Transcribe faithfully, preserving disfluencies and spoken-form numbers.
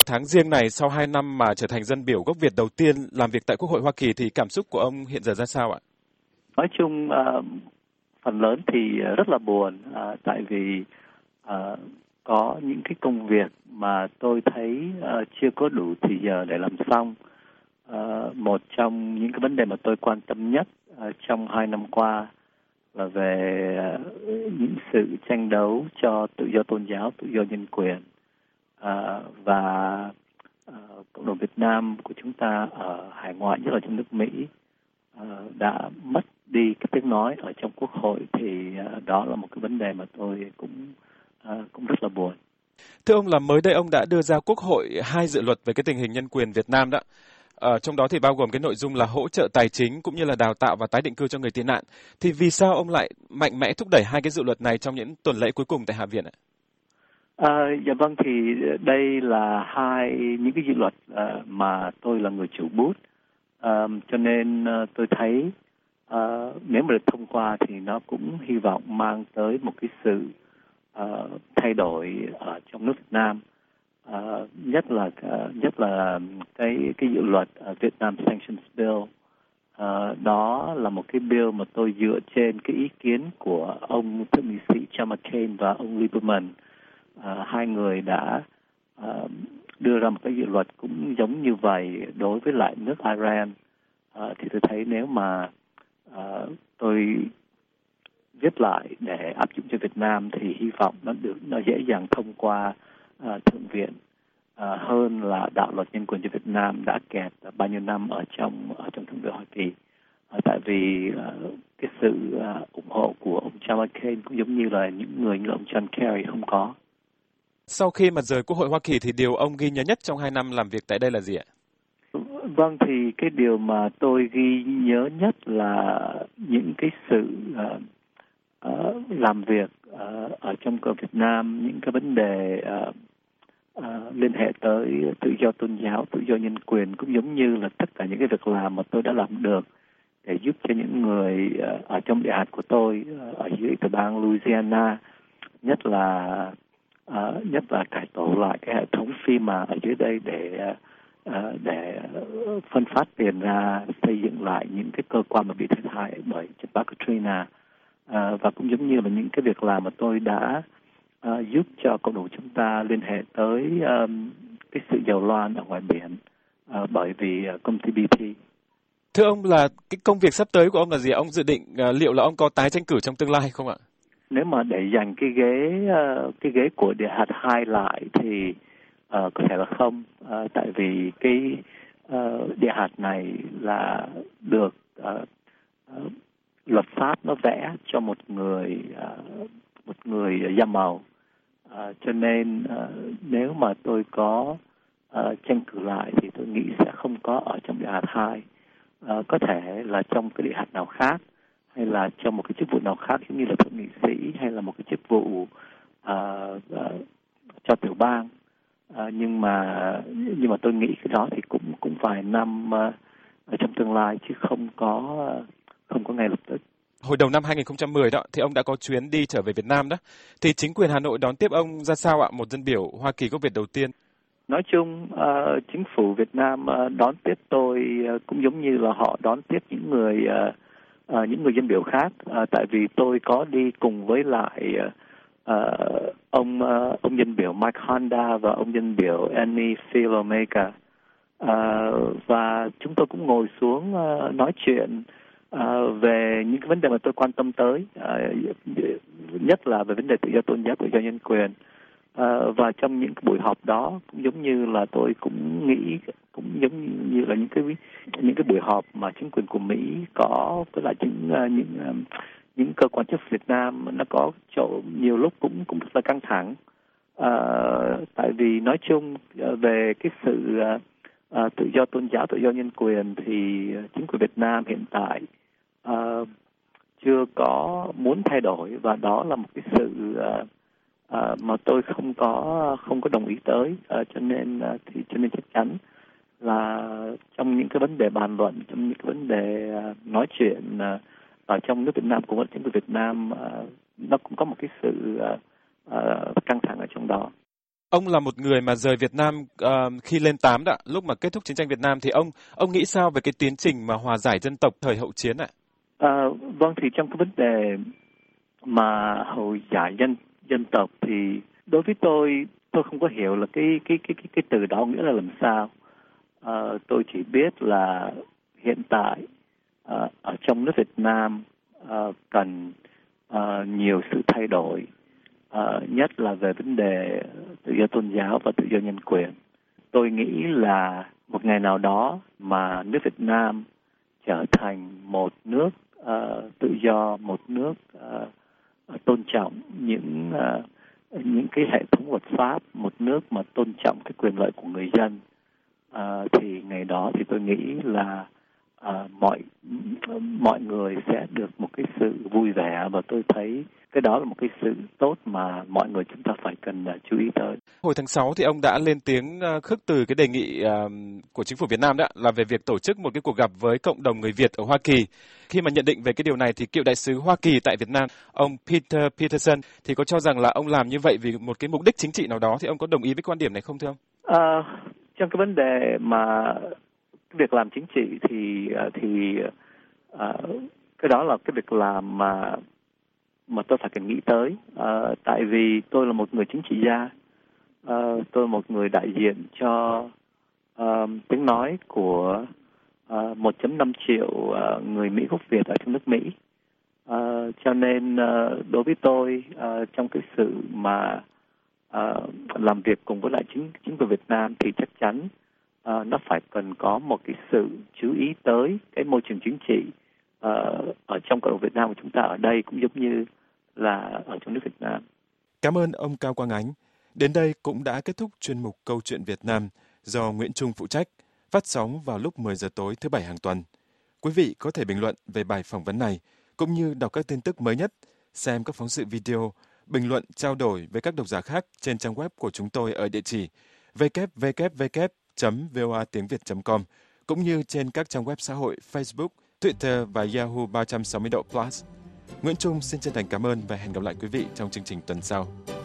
Tháng Giêng này, sau hai năm mà trở thành dân biểu gốc Việt đầu tiên làm việc tại Quốc hội Hoa Kỳ thì cảm xúc của ông hiện giờ ra sao ạ? Nói chung uh, phần lớn thì rất là buồn, uh, tại vì uh, có những cái công việc mà tôi thấy uh, chưa có đủ thì giờ để làm xong. Uh, một trong những cái vấn đề mà tôi quan tâm nhất uh, trong hai năm qua là về uh, những sự tranh đấu cho tự do tôn giáo, tự do nhân quyền. Uh, và uh, cộng đồng Việt Nam của chúng ta ở hải ngoại, nhất là trong nước Mỹ, uh, đã mất đi cái tiếng nói ở trong Quốc hội, thì uh, đó là một cái vấn đề mà tôi cũng uh, cũng rất là buồn. Thưa ông, là mới đây ông đã đưa ra Quốc hội hai dự luật về cái tình hình nhân quyền Việt Nam đó. Ở trong đó thì bao gồm cái nội dung là hỗ trợ tài chính cũng như là đào tạo và tái định cư cho người tị nạn. Thì vì sao ông lại mạnh mẽ thúc đẩy hai cái dự luật này trong những tuần lễ cuối cùng tại Hạ viện ạ? À, dạ vâng, thì đây là hai những cái dự luật uh, mà tôi là người chủ bút, uh, cho nên uh, tôi thấy uh, nếu mà được thông qua thì nó cũng hy vọng mang tới một cái sự uh, thay đổi ở trong nước Việt Nam, uh, nhất là uh, nhất là cái cái dự luật uh, Vietnam Sanctions Bill. Uh, đó là một cái bill mà tôi dựa trên cái ý kiến của ông thượng nghị sĩ John McCain và ông Lieberman. Uh, hai người đã uh, đưa ra một cái dự luật cũng giống như vậy đối với lại nước Iran. Uh, thì tôi thấy nếu mà uh, tôi viết lại để áp dụng cho Việt Nam thì hy vọng nó được nó dễ dàng thông qua uh, thượng viện uh, hơn là đạo luật nhân quyền cho Việt Nam đã kẹt uh, bao nhiêu năm ở trong ở trong thượng viện Hoa Kỳ. Uh, tại vì uh, cái sự uh, ủng hộ của ông John McCain cũng giống như là những người như ông John Kerry không có. Sau khi mà rời Quốc hội Hoa Kỳ thì điều ông ghi nhớ nhất trong hai năm làm việc tại đây là gì ạ? Vâng, thì cái điều mà tôi ghi nhớ nhất là những cái sự uh, uh, làm việc uh, ở trong cơ Việt Nam, những cái vấn đề uh, uh, liên hệ tới tự do tôn giáo, tự do nhân quyền, cũng giống như là tất cả những cái việc làm mà tôi đã làm được để giúp cho những người uh, ở trong địa hạt của tôi uh, ở dưới tiểu bang Louisiana, nhất là Uh, nhất là cải tổ lại cái hệ thống FEMA ở dưới đây để uh, để phân phát tiền ra xây dựng lại những cái cơ quan mà bị thiệt hại bởi trận bão Katrina, uh, và cũng giống như là những cái việc làm mà tôi đã uh, giúp cho cộng đồng chúng ta liên hệ tới um, cái sự dầu loan ở ngoài biển uh, bởi vì uh, công ty bê pê. Thưa ông, là cái công việc sắp tới của ông là gì? Ông dự định uh, liệu là ông có tái tranh cử trong tương lai hay không ạ? Nếu mà để giành cái ghế uh, cái ghế của địa hạt hai lại thì uh, có thể là không, uh, tại vì cái uh, địa hạt này là được uh, uh, luật pháp nó vẽ cho một người uh, một người da màu, uh, cho nên uh, nếu mà tôi có uh, tranh cử lại thì tôi nghĩ sẽ không có ở trong địa hạt hai, uh, có thể là trong cái địa hạt nào khác, hay là trong một cái chức vụ nào khác giống như là thượng nghị sĩ, hay là một cái chức vụ uh, uh, cho tiểu bang, uh, nhưng mà nhưng mà tôi nghĩ cái đó thì cũng cũng vài năm uh, ở trong tương lai chứ không có uh, không có ngay lập tức. Hồi đầu năm hai nghìn không trăm mười đó thì ông đã có chuyến đi trở về Việt Nam đó, thì chính quyền Hà Nội đón tiếp ông ra sao ạ? Một dân biểu Hoa Kỳ gốc Việt đầu tiên. Nói chung uh, chính phủ Việt Nam uh, đón tiếp tôi uh, cũng giống như là họ đón tiếp những người uh, Uh, những người dân biểu khác, uh, tại vì tôi có đi cùng với lại uh, uh, ông uh, ông dân biểu Mike Honda và ông dân biểu Annie Philomega, uh, và chúng tôi cũng ngồi xuống uh, nói chuyện uh, về những cái vấn đề mà tôi quan tâm tới, uh, nhất là về vấn đề tự do tôn giáo, tự do nhân quyền. Uh, và trong những cái buổi họp đó cũng giống như là tôi cũng nghĩ cũng giống như là những cái những cái buổi họp mà chính quyền của Mỹ có với lại những uh, những uh, những cơ quan chức Việt Nam, nó có chỗ nhiều lúc cũng cũng rất là căng thẳng, uh, tại vì nói chung uh, về cái sự uh, uh, tự do tôn giáo, tự do nhân quyền thì chính quyền Việt Nam hiện tại uh, chưa có muốn thay đổi, và đó là một cái sự uh, Uh, mà tôi không có không có đồng ý tới, uh, cho nên uh, thì cho nên chắc chắn là trong những cái vấn đề bàn luận, trong những cái vấn đề uh, nói chuyện uh, ở trong nước Việt Nam cũng chính quyền Việt Nam, uh, nó cũng có một cái sự uh, uh, căng thẳng ở trong đó. Ông là một người mà rời Việt Nam uh, khi lên tám đó, lúc mà kết thúc chiến tranh Việt Nam, thì ông ông nghĩ sao về cái tiến trình mà hòa giải dân tộc thời hậu chiến ạ? À, vâng, thì trong cái vấn đề mà hòa giải dân dân tộc thì đối với tôi tôi không có hiểu là cái cái cái cái, cái từ đó nghĩa là làm sao. À, tôi chỉ biết là hiện tại à, ở trong nước Việt Nam à, cần à, nhiều sự thay đổi, à, nhất là về vấn đề tự do tôn giáo và tự do nhân quyền. Tôi nghĩ là một ngày nào đó mà nước Việt Nam trở thành một nước uh, tự do, một nước uh, tôn trọng những uh, những cái hệ thống luật pháp, một nước mà tôn trọng cái quyền lợi của người dân, uh, thì ngày đó thì tôi nghĩ là uh, mọi mọi người sẽ được một cái sự vui vẻ, và tôi thấy cái đó là một cái sự tốt mà mọi người chúng ta phải cần uh, chú ý tới. Hồi tháng sáu thì ông đã lên tiếng uh, khước từ cái đề nghị uh, của chính phủ Việt Nam đó là về việc tổ chức một cái cuộc gặp với cộng đồng người Việt ở Hoa Kỳ. Khi mà nhận định về cái điều này thì cựu đại sứ Hoa Kỳ tại Việt Nam, ông Peter Peterson, thì có cho rằng là ông làm như vậy vì một cái mục đích chính trị nào đó, thì ông có đồng ý với quan điểm này không thưa ông? Uh, trong cái vấn đề mà cái việc làm chính trị thì thì uh, cái đó là cái việc làm mà mà tôi phải cần nghĩ tới, uh, tại vì tôi là một người chính trị gia, uh, tôi là một người đại diện cho uh, tiếng nói của uh, một phẩy năm triệu uh, người Mỹ gốc Việt ở trong nước Mỹ, uh, cho nên uh, đối với tôi uh, trong cái sự mà uh, làm việc cùng với lại chính chính quyền Việt Nam thì chắc chắn uh, nó phải cần có một cái sự chú ý tới cái môi trường chính trị uh, ở trong cộng đồng Việt Nam của chúng ta ở đây, cũng giống như là ở trong nước Việt Nam. Cảm ơn ông Cao Quang Ánh. Đến đây cũng đã kết thúc chuyên mục Câu chuyện Việt Nam do Nguyễn Trung phụ trách, phát sóng vào lúc mười giờ tối thứ Bảy hàng tuần. Quý vị có thể bình luận về bài phỏng vấn này, cũng như đọc các tin tức mới nhất, xem các phóng sự video, bình luận, trao đổi với các độc giả khác trên trang web của chúng tôi ở địa chỉ w w w chấm voa tiếng việt chấm com, cũng như trên các trang web xã hội Facebook, Twitter và Yahoo ba trăm sáu mươi độ Plus. Nguyễn Trung xin chân thành cảm ơn và hẹn gặp lại quý vị trong chương trình tuần sau.